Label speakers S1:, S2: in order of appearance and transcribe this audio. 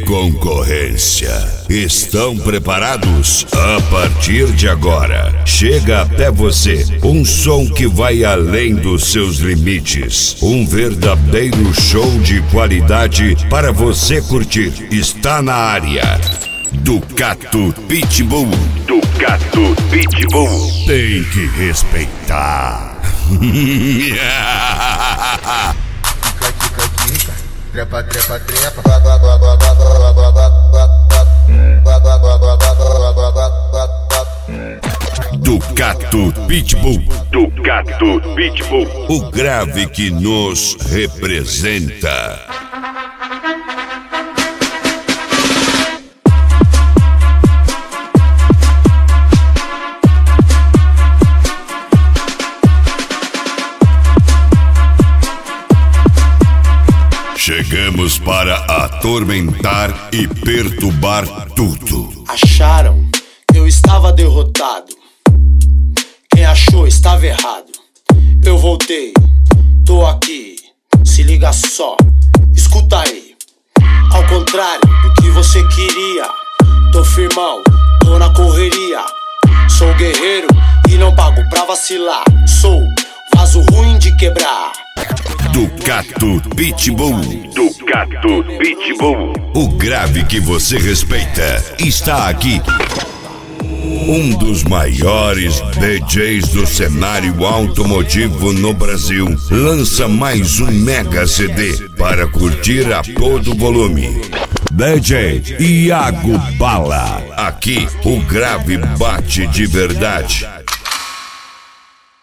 S1: concorrência. Estão preparados? A partir de agora, chega até você um som que vai além dos seus limites. Um verdadeiro show de qualidade para você curtir. Está na área. Ducato Pitbull. Ducato Pitbull. Tem que respeitar.
S2: Trepa, trepa, trepa.
S1: Ducato Pitbull. Ducato Pitbull. O grave que nos representa. Chegamos para atormentar e perturbar tudo.
S3: Acharam que eu estava derrotado. Quem achou estava errado. Eu voltei, tô aqui. Se liga só, escuta aí. Ao contrário do que você queria, tô firmão, tô na correria. Sou guerreiro e não pago pra vacilar. Sou vaso ruim de quebrar.
S1: Ducato Pitbull. Ducato Pitbull. O grave que você respeita está aqui. Um dos maiores DJs do cenário automotivo no Brasil lança mais um mega CD para curtir a todo volume. DJ Iago Bala. Aqui o grave bate de verdade.